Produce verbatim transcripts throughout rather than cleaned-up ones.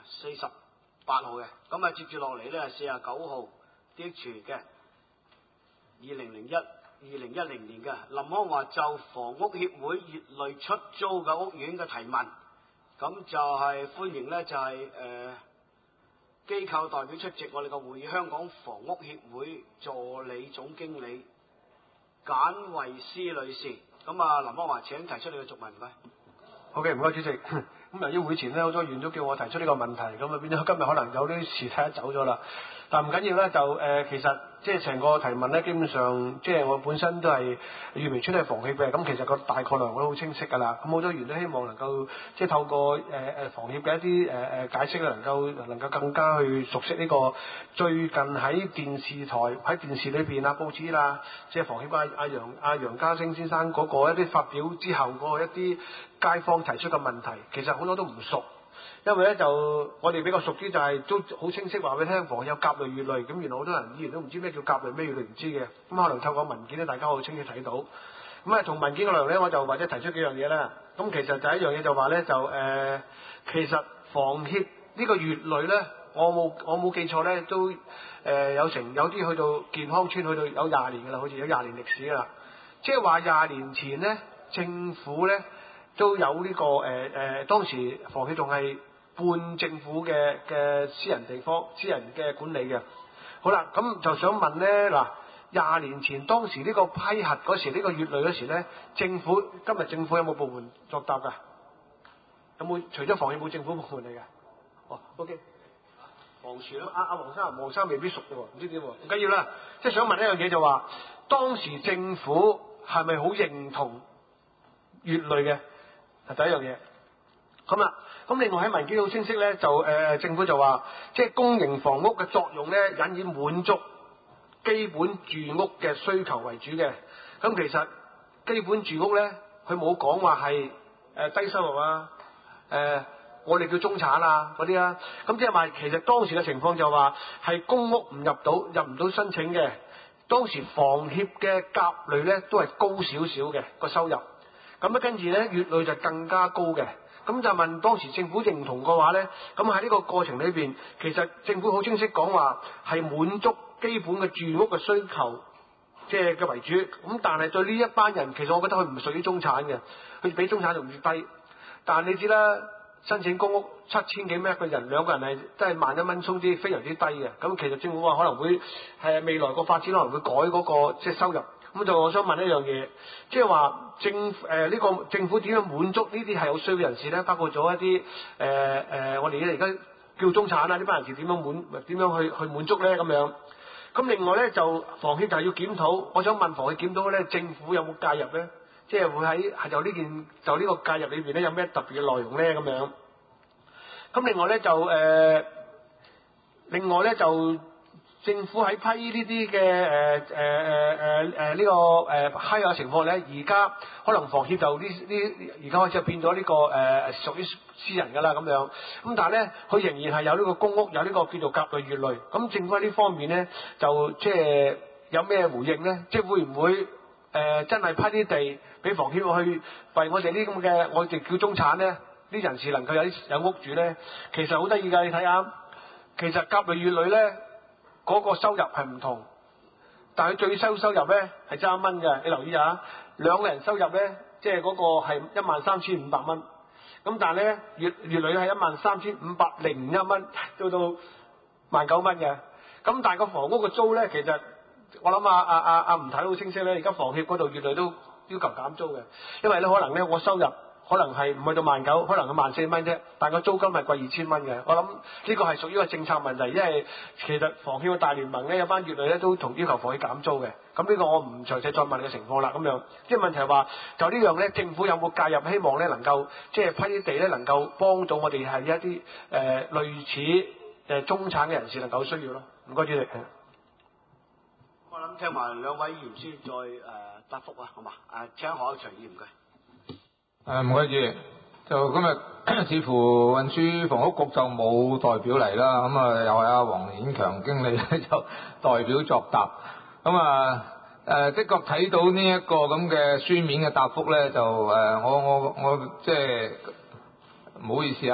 四十八號嘅，咁啊接住落嚟咧係四十九號 D H 嘅二零零一二零一零年嘅林康華就房屋協會乙類出租嘅屋苑嘅提問，咁就係歡迎咧就係、是、誒、呃、機構代表出席我哋嘅會議，香港房屋協會助理總經理簡慧思女士，咁啊林康華請提出你嘅續問，唔該。 好嘅，唔該主席。咁由於會前咧好多議員都叫我提出呢個問題，咁啊變咗今日可能有啲事睇得走咗啦。但唔緊要咧，就誒、呃、其實即係成個提問咧，基本上即係我本身都係預明出係房協嘅，咁其實個大概內容我都好清晰㗎啦。咁好多議員都希望能夠即係透過誒誒、呃、房協嘅一啲誒誒解釋咧，能夠能夠更加去熟悉呢個最近喺電視台喺電視裏邊啊報紙啦，即係房協阿阿楊阿楊家星先生嗰個一啲發表之後嗰個一啲街坊提出嘅問題，其實好多都唔熟。因為咧就我哋比較熟啲，就係都好清晰話俾你聽，房有甲類、乙類，咁原來好多人議員都唔知咩叫甲類，咩乙類唔知嘅，咁可能透過文件咧，大家好清晰睇到。咁啊，同文件嘅內容咧，我就或者提出幾樣嘢啦。咁其實就一樣嘢就話咧，就誒、呃，其實房協呢個乙類咧，我冇我冇記錯咧，都誒、呃、有成有啲去到健康村，去到有廿年㗎啦，好似有廿年歷史㗎啦。即係話廿年前咧，政府咧都有呢、這個誒誒、呃呃，當時房協仲係半政府嘅嘅私人地方、私人嘅管理嘅。好啦，咁就想問咧，嗱，廿年前當時呢個批核嗰時，呢、這個乙類嗰時咧，政府今日政府有冇部門作答㗎？有冇除咗房協冇政府部門嚟㗎？哦 ，OK， 房署咯， 阿阿黃生，黃生未必熟嘅喎，唔知點喎，唔緊要啦。即係想問一樣嘢就話，當時政府係咪好認同乙類嘅？係第一樣嘢。咁啦，咁另外喺文件好清晰咧，就誒、呃、政府就話，即係公營房屋嘅作用咧，引以滿足基本住屋嘅需求為主嘅。咁其實基本住屋咧，佢冇講話係誒低收入啊，誒、呃、我哋叫中產啊嗰啲啊。咁即係話其實當時嘅情況就話係公屋唔入到入唔到申請嘅。當時房協嘅甲類咧都係高少少嘅個收入，咁咧跟住咧乙類就更加高嘅。咁就問當時政府認同嘅話呢，咁喺呢個過程裏邊，其實政府好清晰講話係滿足基本嘅住屋嘅需求，即係嘅為主。咁但係對呢一班人，其實我覺得佢唔屬於中產嘅，佢比中產仲要低。但係你知啦，申請公屋七千幾蚊一個人，兩個人係真係萬一蚊鬆啲，非常之低嘅。咁其實政府話可能會係未來個發展可能會改嗰個即係收入。咁就我想問一樣嘢，即係話政誒呢、呃這個政府點樣滿足呢啲係有需要嘅人士咧？包括咗一啲誒誒，我哋而家叫中產啊，呢班人士點樣滿點樣去去滿足咧？咁樣。咁另外咧就房協就係要檢討，我想問房協檢討咧，政府有冇介入咧？即係會喺係就呢件就呢個介入裏邊咧，有咩特別嘅內容咧？咁樣。咁另外咧就誒、呃，另外咧就。政府喺批呢啲嘅誒誒誒誒誒呢個誒批嘅情況咧，而家可能房協就呢呢而家開始變咗呢、這個誒、呃、屬於私人㗎啦咁樣。咁但係咧，佢仍然係有呢個公屋，有呢個叫做甲類、乙類。咁政府喺呢方面咧，就即係有咩回應咧？即係會唔會誒、呃、真係批啲地俾房協去為我哋呢咁嘅我哋叫中產咧啲人士能夠有啲有屋住咧？其實好得意㗎，你睇下，其實甲類、乙類咧。嗰個收入係唔同，但係佢最收收入咧係爭一蚊嘅，你留意下，兩個人收入咧，即係嗰個係一萬三千五百蚊，咁但係咧乙乙類係一萬三千五百零一蚊，到到萬九蚊嘅，咁但係個房屋嘅租咧，其實我諗啊啊啊啊吳太都好清晰咧，而家房協嗰度乙類都要求減租嘅，因為咧可能咧我收入。可能係唔去到萬九，可能係萬四蚊啫，但個租金係貴二千蚊嘅。我諗呢個係屬於個政策問題，因為其實房協嘅大聯盟咧有班乙類咧都同要求房協減租嘅。咁呢個我唔詳細再問嘅情況啦。咁樣即係問題係話，就呢樣咧，政府有冇介入？希望咧能夠即係批啲地咧，能夠幫到我哋係一啲誒、呃、類似誒、呃、中產嘅人士能夠需要咯。唔該主席。 我諗聽埋兩位議員先再誒、呃、答覆啊，好嘛？誒請何啟祥議員唔該。 誒唔該主席，就今日似乎運輸房屋局就冇代表嚟啦，咁啊又係阿黃顯強經理咧就代表作答，咁啊誒的確睇到呢一個咁嘅書面嘅答覆咧，就誒、呃、我我我即係唔好意思啊，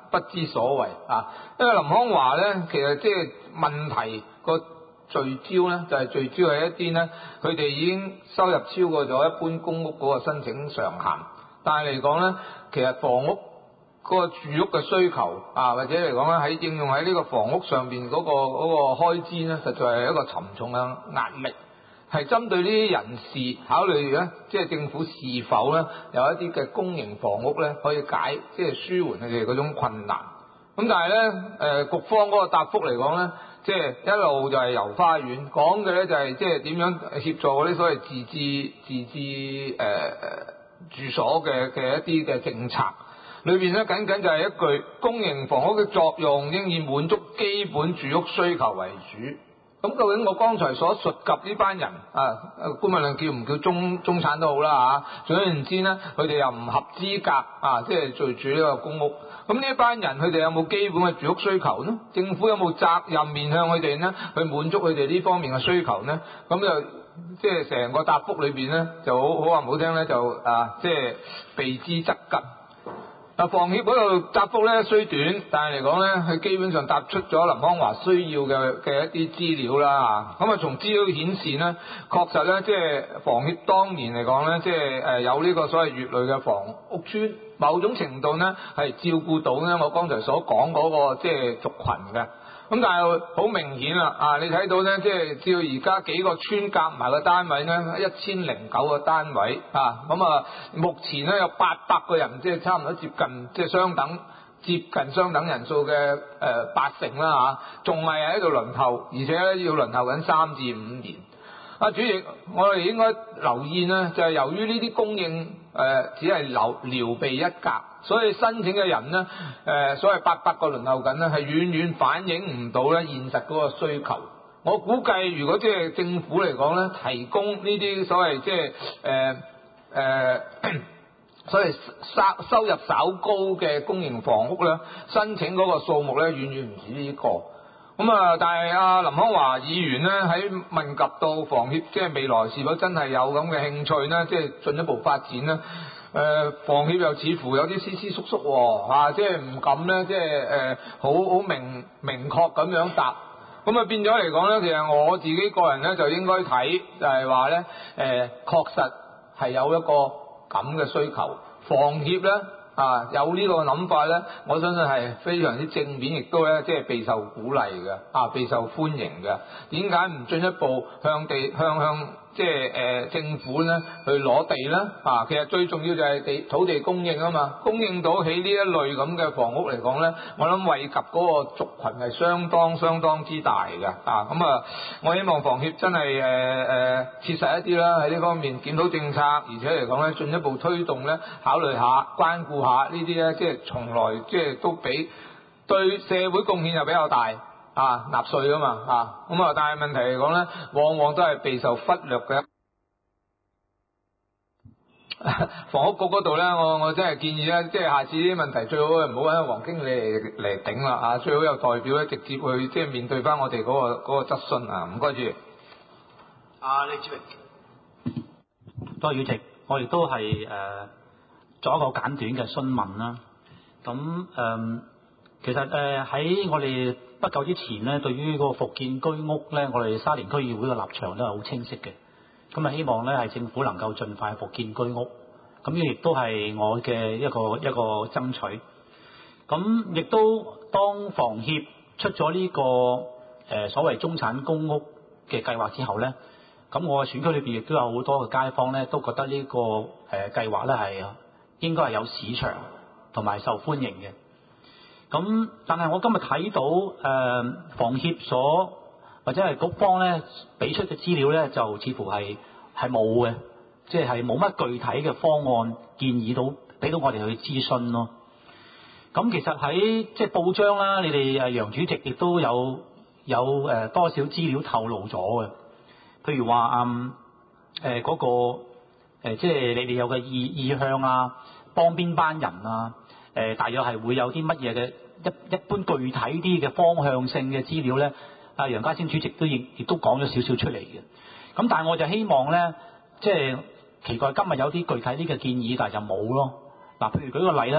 不知所謂啊。因為林康華咧，其實即係問題個聚焦咧，就係、是、聚焦係一啲咧，佢哋已經收入超過咗一般公屋嗰個申請上限，但係嚟講咧，其實房屋嗰個住屋嘅需求啊，或者嚟講咧喺應用喺呢個房屋上邊嗰、那個嗰、那個開支咧，實在係一個沉重嘅壓力。係針對呢啲人士考慮咧，即係政府是否咧有一啲嘅公營房屋咧可以解，即係舒緩佢哋嗰種困難。咁但係咧，誒、呃、局方嗰個答覆嚟講咧，即係一路就係遊花園，講嘅咧就係即係點樣協助嗰啲所謂自治自治誒誒、呃、住所嘅嘅一啲嘅政策。裏邊咧僅僅就係一句公營房屋嘅作用應以滿足基本住屋需求為主。咁究竟我剛才所述及呢班人啊，官民論叫唔叫中中產都好啦嚇，總言之呢，佢哋又唔合資格啊，即係做住呢個公屋。咁呢一班人佢哋有冇基本嘅住屋需求呢？政府有冇責任面向佢哋呢，去滿足佢哋呢方面嘅需求呢？咁就即係成個答覆裏邊呢，就好好話唔好聽咧，就啊即係避之則吉。嗱，房協嗰度答覆咧雖短，但係嚟講咧，佢基本上答出咗林康華需要嘅嘅一啲資料啦。咁啊，從資料顯示呢，確實咧，即係房協當年嚟講咧，即係誒有呢個所謂乙類嘅房屋村，某種程度呢係照顧到咧我剛才所講嗰個即係族群嘅。咁但係好明顯啦，啊，你睇到咧，即係照而家幾個村夾埋個單位咧，一千零九個單位啊，咁啊，目前咧有八百個人，即係差唔多接近，即係相等接近相等人數嘅誒、呃、八成啦嚇，仲係喺度輪候，而且咧要輪候緊三至五年。啊，主席，我哋應該留意呢，就係、是、由於呢啲供應誒、呃、只係留撩鼻一格，所以申請嘅人呢，誒、呃、所謂八百個輪候緊呢，係遠遠反映唔到咧現實嗰個需求。我估計如果即係政府嚟講咧，提供呢啲所謂即係誒誒，所謂收收入稍高嘅公營房屋咧，申請嗰個數目咧，遠遠唔止呢、這個。咁啊，但係阿林康華議員咧喺問及到房協即係未來是否真係有咁嘅興趣咧，即係進一步發展咧？誒、呃，房協又似乎有啲斯斯縮縮喎，啊，即係唔敢咧，即係誒好好明明確咁樣答。咁啊變咗嚟講咧，其實我自己個人咧就應該睇就係話咧，誒、呃、確實係有一個咁嘅需求，房協咧。啊，有呢個諗法咧，我相信係非常之正面，亦都咧即係備受鼓勵嘅，啊，備受歡迎嘅。點解唔進一步向地向向即係誒、呃、政府咧去攞地咧？啊，其實最重要就係地土地供應啊嘛，供應到起呢一類咁嘅房屋嚟講咧，我諗惠及嗰個族群係相當相當之大嘅。啊，咁啊，我希望房協真係誒誒切實一啲啦，喺呢方面檢討政策，而且嚟講咧進一步推動咧，考慮下關顧下。呢啲咧，即係從來即係都比對社會貢獻又比較大啊，納稅啊嘛啊，咁啊，但係問題嚟講咧，往往都係備受忽略嘅。房屋局嗰度咧，我我真係建議咧，即係下次呢啲問題最好唔好揾黃經理嚟嚟頂啦啊，最好有代表咧直接去即係面對翻我哋嗰個嗰個質詢啊，唔該主席。 啊，李志榮， 多謝主席，我亦都係誒。呃作一個簡短嘅詢問啦。咁誒、呃，其實誒喺、呃、我哋不久之前咧，對於嗰個復建居屋咧，我哋沙田區議會嘅立場咧係好清晰嘅。咁啊，希望咧係政府能夠盡快復建居屋。咁呢亦都係我嘅一個一個爭取。咁亦都當房協出咗呢、這個誒、呃、所謂中產公屋嘅計劃之後咧，咁我嘅選區裏邊亦都有好多嘅街坊咧，都覺得呢、這個誒、呃、計劃咧係應該係有市場同埋受歡迎嘅。咁但係我今日睇到誒、呃、房協所或者係局方咧俾出嘅資料咧，就似乎係係冇嘅，即係冇乜具體嘅方案建議到俾到我哋去諮詢咯。咁其實喺即係報章啦，你哋誒楊主席亦都有有誒、呃、多少資料透露咗嘅，譬如話嗯誒嗰個。誒、呃，即係你哋有嘅意意向啊，幫邊班人啊？誒、呃，大約係會有啲乜嘢嘅一一般具體啲嘅方向性嘅資料咧？阿、啊、楊家先主席都亦亦都講咗少少出嚟嘅。咁但係我就希望咧，即係奇怪今日有啲具體啲嘅建議，但係就冇咯。嗱、啊，譬如舉個例咧，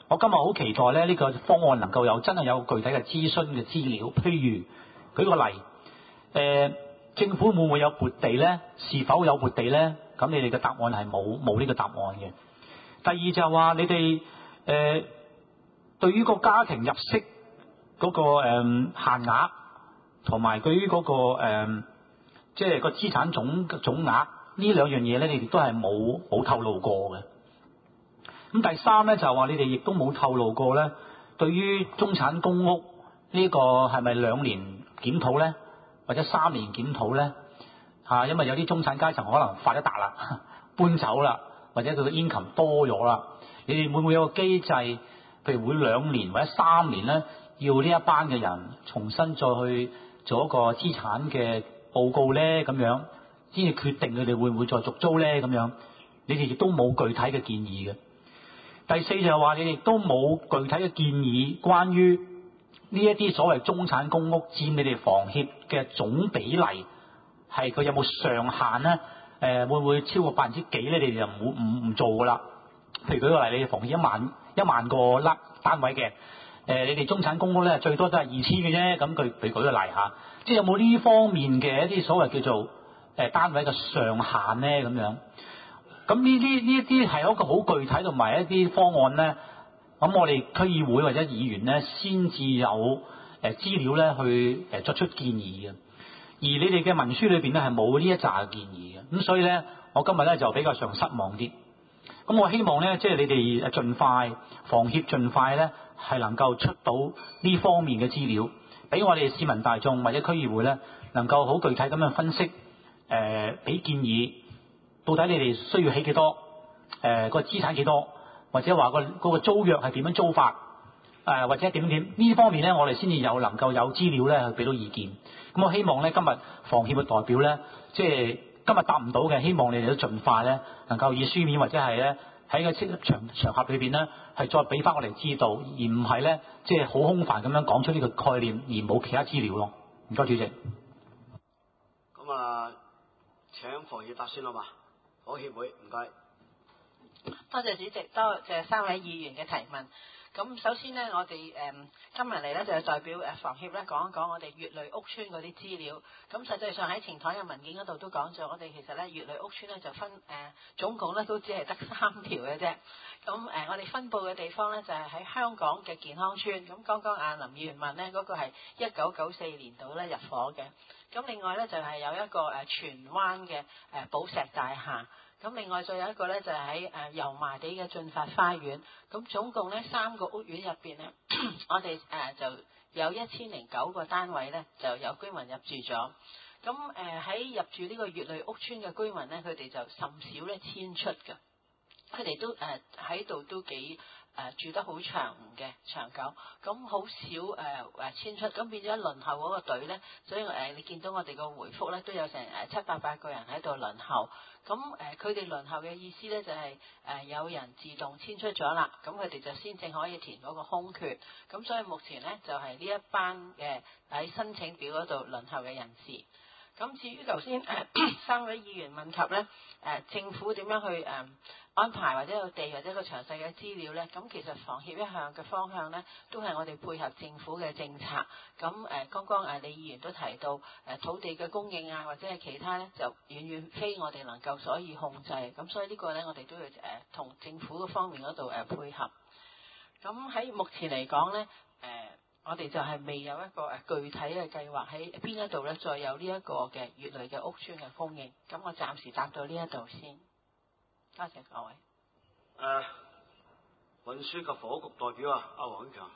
我今日好期待咧呢個方案能夠有真係有具體嘅諮詢嘅資料，譬如舉個例，誒、呃、政府會唔會有撥地咧？是否有撥地咧？咁你哋嘅答案係冇冇呢個答案嘅。第二就係話你哋誒、呃、對於個家庭入息嗰、那個誒、呃、限額，同埋對於嗰個誒即係個資產總總額呢兩樣嘢咧，你哋都係冇冇透露過嘅。咁第三咧就係話你哋亦都冇透露過咧，對於中產公屋呢個係咪兩年檢討咧，或者三年檢討咧？嚇，因為有啲中產階層可能發一達啦，搬走啦，或者佢嘅 income 多咗啦，你哋會唔會有個機制，譬如每兩年或者三年咧，要呢一班嘅人重新再去做一個資產嘅報告咧，咁樣先至決定佢哋會唔會再續租咧，咁樣你哋亦都冇具體嘅建議嘅。第四就係話你哋都冇具體嘅建議，關於呢一啲所謂中產公屋佔你哋房協嘅總比例，係佢有冇上限咧？誒、呃、會唔會超過百分之幾咧？你哋就唔唔唔做噶啦。譬如舉個例，你哋房協一萬一萬個粒單位嘅，誒、呃、你哋中產公屋咧最多都係二千嘅啫。咁佢譬如舉個例嚇，即係有冇呢方面嘅一啲所謂叫做誒單位嘅上限咧？咁樣。咁呢啲呢一啲係一個好具體同埋一啲方案咧，咁我哋區議會或者議員咧先至有誒資料咧去誒作出建議嘅，而你哋嘅文書裏邊咧係冇呢一紮嘅建議嘅，咁所以咧我今日咧就比較上失望啲。咁我希望咧即係你哋誒盡快房協盡快咧係能夠出到呢方面嘅資料，俾我哋市民大眾或者區議會咧能夠好具體咁樣分析誒俾、呃、建議。到底你哋需要起幾多？誒、呃，個資產幾多？或者話個嗰個租約係點樣租法？誒、呃，或者點點呢方面咧，我哋先至有能夠有資料咧去俾到意見。咁我希望咧今日房協嘅代表咧，即係今日答唔到嘅，希望你哋都盡快咧能夠以書面或者係咧喺個場場合裏邊咧係再俾翻我哋知道，而唔係咧即係好空泛咁樣講出呢個概念而冇其他資料咯。唔該，主席。 咁啊，請房協答先好嘛？房協會唔該， 多謝主席，多謝三位議員嘅提問。咁首先呢，我哋誒、嗯、今日嚟咧就係代表誒房協咧講一講我哋乙類屋邨嗰啲資料。咁實際上喺前台嘅文件嗰度都講咗，我哋其實咧乙類屋邨咧就分誒、呃、總共咧都只係得三條嘅啫。咁誒、呃、我哋分佈嘅地方咧就係、是、喺香港嘅健康邨。咁剛剛阿林議員問咧嗰、那個係一九九四年度咧入伙嘅。咁另外咧就係、是、有一個誒荃灣嘅誒寶石大廈。咁另外再有一個咧就係喺誒油麻地嘅進發花園，咁總共咧三個屋苑入邊咧，我哋誒就有一千零九個單位咧就有居民入住咗。咁誒喺入住呢個乙類屋邨嘅居民咧，佢哋就甚少咧遷出嘅，佢哋都誒喺度都幾誒住得好長嘅長久，咁好少誒誒遷出，咁變咗輪候嗰個隊咧，所以誒你見到我哋個回覆咧都有成誒七八百個人喺度輪候。咁誒，佢哋輪候嘅意思咧就係、是、誒、呃、有人自動遷出咗啦，咁佢哋就先正可以填嗰個空缺。咁所以目前咧就係、是、呢一班嘅喺申請表嗰度輪候嘅人士。咁至於頭先誒三位議員問及咧誒、呃、政府點樣去誒、呃、安排或者個地或者個詳細嘅資料咧，咁其實房協一向嘅方向咧都係我哋配合政府嘅政策。咁誒、呃、剛剛誒李議員都提到誒、呃、土地嘅供應啊或者係其他咧就遠遠非我哋能夠所以控制。咁所以呢個咧我哋都要誒同、呃、政府嘅方面嗰度誒配合。咁喺目前嚟講咧誒。呃我哋就係未有一個誒具體嘅計劃喺邊一度咧，再有呢一個嘅乙類嘅屋邨嘅供應。咁我暫時答到呢一度先。多謝各位。 誒、呃，運輸及房屋局代表啊，阿黃永強。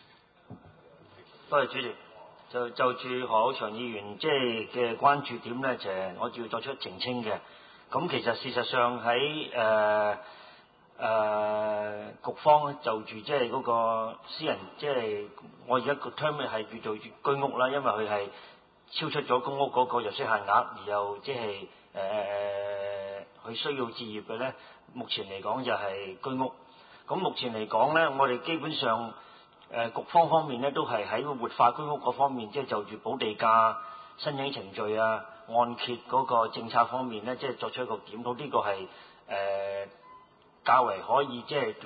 多謝主席。就就住何厚祥議員即係嘅關注點咧，就係、是、我要作出澄清嘅。咁其實事實上喺誒。呃誒、呃、局方咧就住即係嗰個私人，即、就、係、是、我而家個 term 係叫做居屋啦，因為佢係超出咗公屋嗰個入息限額，而又即係誒佢需要置業嘅咧。目前嚟講就係居屋。咁目前嚟講咧，我哋基本上誒、呃、局方方面咧都係喺活化居屋嗰方面，即係就住補地價、申請程序啊、按揭嗰個政策方面咧，即係作出一個檢討。呢、這個係誒。呃較為可以即係短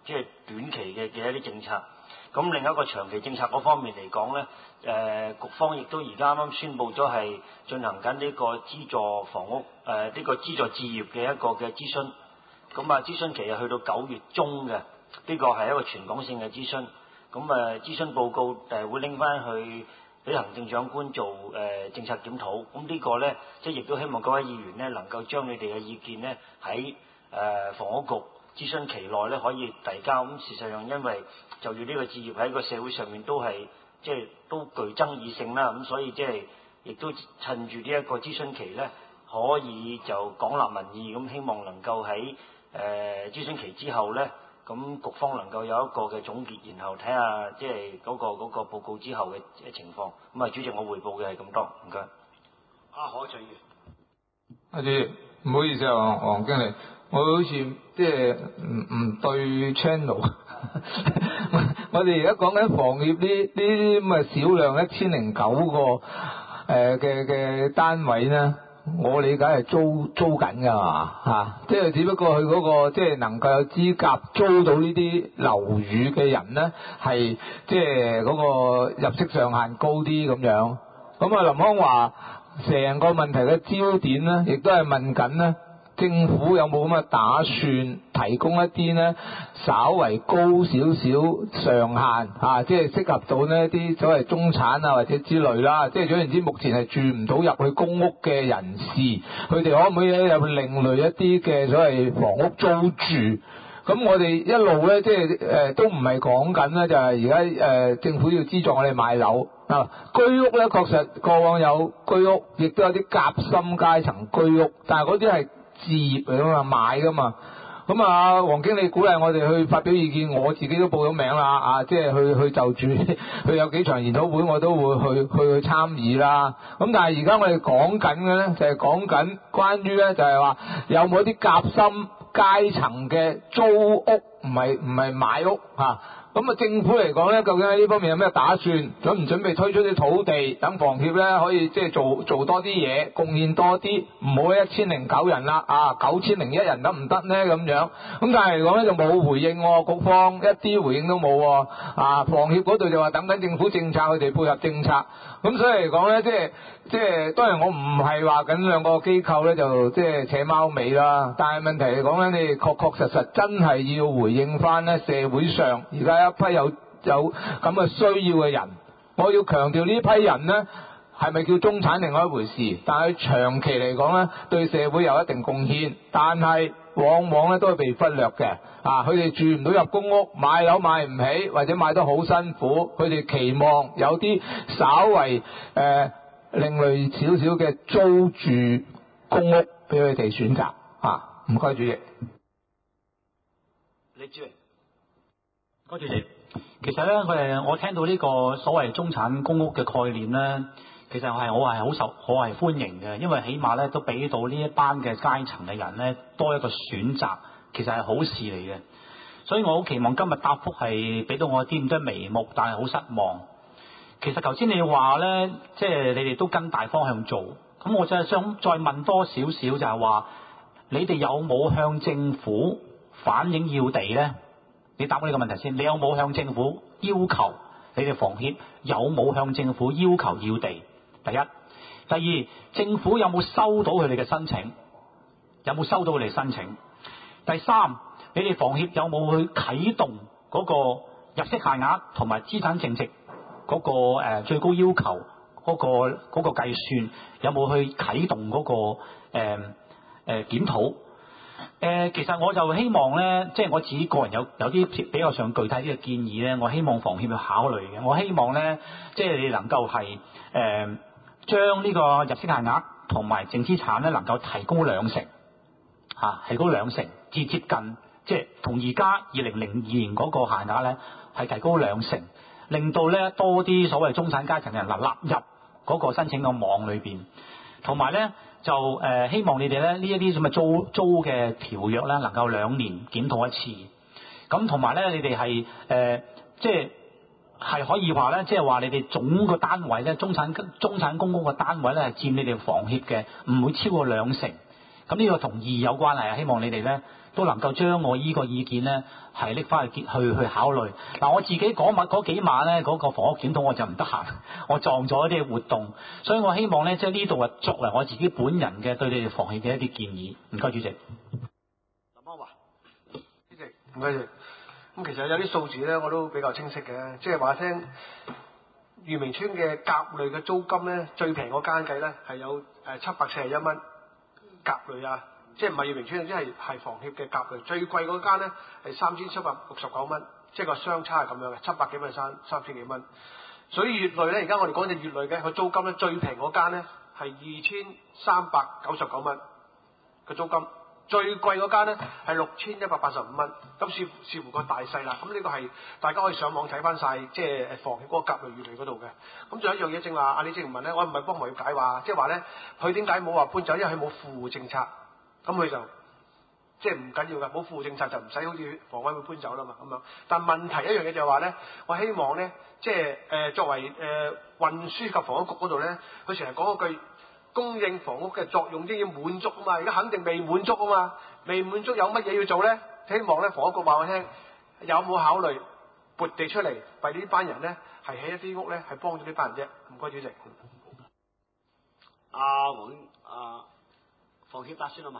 即係短期嘅嘅一啲政策。咁另一個長期政策嗰方面嚟講咧，誒、呃、局方亦都而家啱啱宣布咗係進行緊呢個資助房屋誒呢、呃這個資助置業嘅一個嘅諮詢。咁啊諮詢期係去到九月中嘅，呢、這個係一個全港性嘅諮詢。咁誒諮詢報告誒會拎翻去俾行政長官做誒、呃、政策檢討。咁呢個咧，即係亦都希望各位議員咧能夠將你哋嘅意見咧喺誒房屋局諮詢期內咧可以遞交。咁事實上因為就住呢個置業喺個社會上面都係即係都具爭議性啦，咁所以即係亦都趁住呢一個諮詢期咧，可以就廣納民意，咁希望能夠喺誒、呃、諮詢期之後咧，咁局方能夠有一個嘅總結，然後睇下即係嗰個嗰、嗰個報告之後嘅情況。咁啊，主席，我彙報嘅係咁多，唔該。 阿何俊業， 阿主席，唔好意思啊，黃黃經理，我好似即係唔唔對 channel。我哋而家講緊房協呢呢啲咁嘅少量一千零九個誒嘅嘅單位咧，我理解係租租緊㗎嘛嚇，即係只不過佢嗰個即係能夠有資格租到呢啲樓宇嘅人咧，係即係嗰個入息上限高啲咁樣。咁啊，林康話成個問題嘅焦點咧，亦都係問緊咧。政府有冇咁嘅打算提供一啲咧稍為高少少上限啊，即係適合到呢啲所謂中產啊或者之類啦，即係總言之，目前係住唔到入去公屋嘅人士，佢哋可唔可以有另類一啲嘅所謂房屋租住？咁我哋一路咧，即係誒、呃、都唔係講緊咧，就係而家誒政府要資助我哋買樓啊。居屋咧確實過往有居屋，亦都有啲夾心階層居屋，但係嗰啲係置業嚟噶嘛，買噶嘛。咁啊，黃經理鼓勵我哋去發表意見，我自己都報咗名啦，啊，即係去去就住去有幾場研討會，我都會去去去參與啦。咁但係而家我哋講緊嘅咧，就係講緊關於咧，就係話有冇一啲夾心階層嘅租屋，唔係唔係買屋嚇。咁啊，政府嚟講咧，究竟喺呢方面有咩打算？準唔準備推出啲土地，等房協咧可以即係做做多啲嘢，貢獻多啲，唔好一千零九人啦，啊九千零一人得唔得呢？咁樣。咁但係嚟講咧就冇回應喎，局方一啲回應都冇喎。啊，房協嗰度就話等緊政府政策，佢哋配合政策。咁所以嚟講咧，即係即係當然我唔係話緊兩個機構咧就即係扯貓尾啦，但係問題嚟講咧，你哋確確實實真係要回應翻咧社會上而家一批有有咁嘅需要嘅人。我要強調呢批人咧係咪叫中產另外一回事，但係長期嚟講咧對社會有一定貢獻，但係往往咧都係被忽略嘅。啊，佢哋住唔到入公屋，買樓買唔起，或者買得好辛苦，佢哋期望有啲稍為誒、呃、另類少少嘅租住公屋俾佢哋選擇。啊，唔該主席。 李志榮， 多謝主席。其實咧，誒我聽到呢個所謂中產公屋嘅概念咧，其實我係我係好受，我係歡迎嘅，因為起碼咧都俾到呢一班嘅階層嘅人咧多一個選擇，其實係好事嚟嘅。所以我好期望今日答覆係俾到我啲咁多眉目，但係好失望。其實頭先你話咧，即係你哋都跟大方向做，咁我就係想再問多少少，就係話你哋有冇向政府反映要地咧？你答我呢個問題先，你有冇向政府要求？你哋房協有冇向政府要求要地？第一，第二，政府有冇收到佢哋嘅申請？有冇收到佢哋申請？第三，你哋房協有冇去啟動嗰個入息限額同埋資產淨值嗰個誒最高要求嗰個嗰個計算？有冇去啟動嗰個誒誒檢討？誒、呃，其實我就希望咧，即係我自己個人有有啲比較上具體啲嘅建議咧，我希望房協去考慮嘅。我希望咧，即係你能夠係誒將呢個入息限額同埋淨資產咧，能夠提高兩成，嚇、啊，提高兩成至接近，即係同而家二零零二年嗰個限額咧係提高兩成，令到咧多啲所謂中產階層嘅人嗱納入嗰個申請嘅網裏邊，同埋咧。就誒、呃、希望你哋咧呢一啲咁嘅租租嘅條約咧，能夠兩年檢討一次。咁同埋咧，你哋係誒即係係可以話咧，即係話你哋總個單位咧，中產中產公屋嘅單位咧係佔你哋房協嘅唔會超過兩成。 咁呢個同意有關係啊，希望你哋咧都能夠將我依個意見咧係拎翻去去去考慮。嗱，我自己嗰晚嗰幾晚咧嗰個房屋檢討我就唔得閒，我撞咗一啲活動，所以我希望咧即係呢度啊作為我自己本人嘅對你哋房協嘅一啲建議。唔該，主席。 林安華， 主席，唔該主席。咁其實有啲數字咧，我都比較清晰嘅，即係話聽裕明邨嘅甲類嘅租金咧，最平嗰間計咧係有誒七百四十一蚊甲類啊，即係唔係裕明邨，即係係房協嘅甲類。最貴嗰間咧係三千七百六十九蚊，即係個相差係咁樣嘅，七百幾蚊三三千幾蚊。所以乙類咧，而家我哋講隻乙類嘅個租金咧，最平嗰間咧係二千三百九十九蚊嘅租金。最貴嗰間咧係六千一百八十五蚊，咁視視乎個大細啦。咁呢個係大家可以上網睇翻晒，即係誒房協嗰個甲類乙類嗰度嘅。咁仲有一樣嘢，正話阿李正文咧，我唔係幫房協解話，即係話咧，佢點解冇話搬走？因為佢冇富戶政策，咁佢就即係唔緊要㗎，冇富戶政策就唔使好似房委會搬走啦嘛咁樣。但問題一樣嘢就係話咧，我希望咧，即係誒、呃、作為誒、呃、運輸及房屋局嗰度咧，佢成日講嗰句。供應房屋嘅作用應要滿足啊嘛，而家肯定未滿足啊嘛，未滿足有乜嘢要做咧？希望咧房屋局話我聽，有冇考慮撥地出嚟為呢班人咧係起一啲屋咧係幫咗呢班人啫？唔該主席。 阿黃阿房協答先好嘛？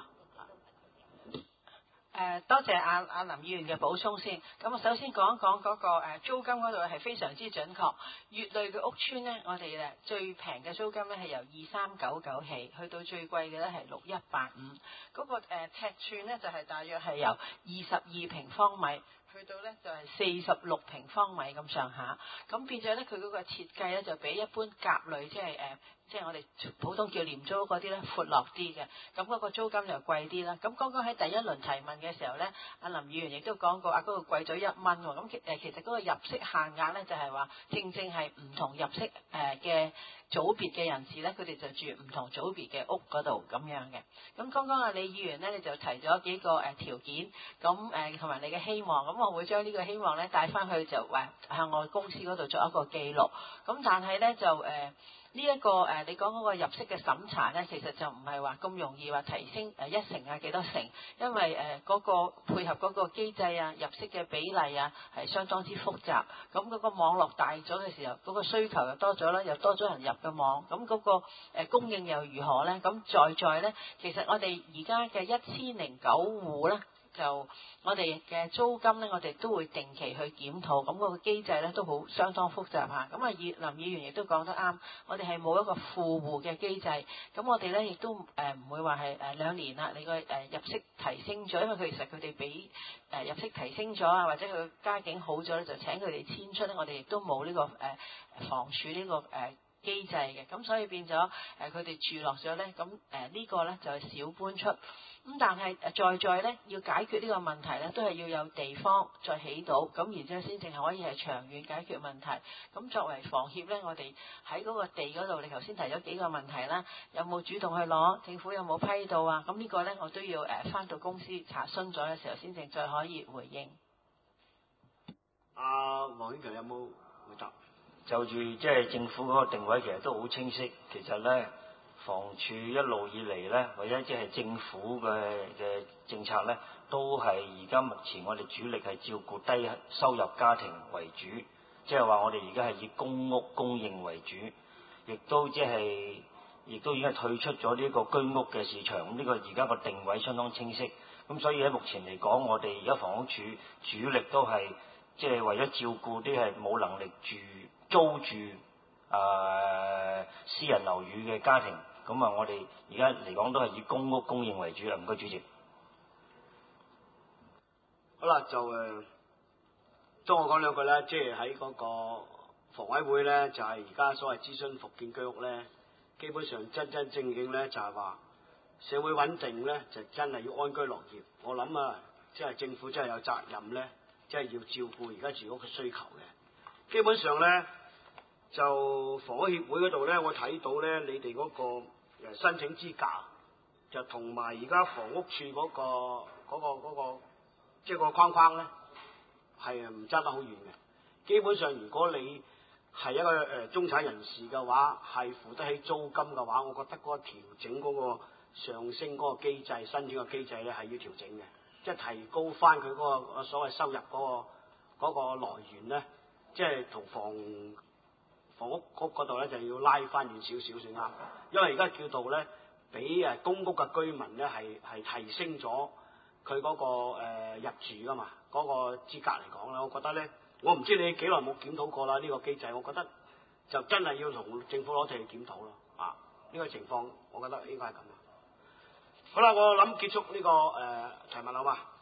誒、呃、多謝阿阿林議員嘅補充先。咁我首先講一講嗰個誒租金嗰度係非常之準確。乙類嘅屋邨咧，我哋誒最平嘅租金咧係由二三九九起，去到最貴嘅咧係六一八五。嗰個誒尺寸咧就係大約係由二十二平方米。去到咧就係四十六平方米咁上下，咁變咗咧佢嗰個設計咧就比一般甲類即係誒即係我哋普通叫廉租嗰啲咧闊落啲嘅，咁嗰個租金就貴啲啦。咁剛剛喺第一輪提問嘅時候咧，阿林議員亦都講過啊，嗰個貴咗一蚊喎。咁其誒其實嗰個入息限額咧就係話正正係唔同入息誒嘅組別嘅人士咧，佢哋就住唔同組別嘅屋嗰度咁樣嘅。咁剛剛阿李議員咧你就提咗幾個誒條件，咁誒同埋你嘅希望，咁我會將呢個希望咧帶翻去就話向我公司嗰度做一個記錄。咁但係咧就誒呢一個誒你講嗰個入息嘅審查咧，其實就唔係話咁容易話提升誒一成啊幾多成，因為誒嗰個配合嗰個機制啊、入息嘅比例啊係相當之複雜。咁嗰個網絡大咗嘅時候，嗰個需求又多咗啦，又多咗人入嘅網，咁嗰個誒供應又如何咧？咁在在咧，其實我哋而家嘅一千零九戶咧。就我哋嘅租金咧，我哋都會定期去檢討，咁嗰個機制咧都好相當複雜嚇。咁啊，林議員亦都講得啱，我哋係冇一個富戶嘅機制，咁我哋咧亦都誒唔會話係誒兩年啦，你個誒入息提升咗，因為佢其實佢哋俾誒入息提升咗啊，或者佢家境好咗咧，就請佢哋遷出咧，我哋亦都冇呢個誒房署呢個誒機制嘅，咁所以變咗誒佢哋住落咗咧，咁誒呢個咧就係少搬出。咁但係誒在在咧要解決呢個問題咧，都係要有地方再起到，咁然之後先至係可以係長遠解決問題。咁作為房協咧，我哋喺嗰個地嗰度，你頭先提咗幾個問題啦，有冇主動去攞？政府有冇批到啊？咁呢個咧我都要誒返到公司查詢咗嘅時候，先至再可以回應。 阿黃永強有冇回答？ 就住即係政府嗰個定位，其實都好清晰。其實咧，房署一路以嚟咧，或者即係政府嘅嘅政策咧，都係而家目前我哋主力係照顧低收入家庭為主，即係話我哋而家係以公屋供應為主，亦都即係亦都已經係退出咗呢個居屋嘅市場。咁呢個而家個定位相當清晰。咁所以喺目前嚟講，我哋而家房屋署主力都係即係為咗照顧啲係冇能力住租住誒、呃、私人樓宇嘅家庭。咁啊，我哋而家嚟講都係以公屋供應為主啊。唔該，主席。 好啦，就誒，當我講兩句咧，即係喺嗰個房委會咧，就係而家所謂諮詢復建居屋咧，基本上真真正正咧就係話社會穩定咧，就真係要安居樂業。我諗啊，即係政府真係有責任咧，即係要照顧而家住屋嘅需求嘅。基本上咧，就房屋協會嗰度咧，我睇到咧，你哋嗰個誒申請資格就同埋而家房屋處嗰個嗰個嗰個即係個框框咧，係唔爭得好遠嘅。基本上，如果你係一個誒中產人士嘅話，係付得起租金嘅話，我覺得嗰個調整嗰個上升嗰個機制、申請個機制咧係要調整嘅，即係提高翻佢嗰個所謂收入嗰、個嗰、個來源咧，即係同房房屋局嗰度咧就要拉翻遠少少先啱，因為而家叫做咧俾誒公屋嘅居民咧係係提升咗佢嗰個、呃、入住噶嘛，嗰、個資格嚟講咧，我覺得咧，我唔知你幾耐冇檢討過啦呢、個機制，我覺得就真係要同政府攞出嚟檢討咯，啊呢、個情況，我覺得應該係咁。好啦，我諗結束呢、個誒、呃、提問好嘛？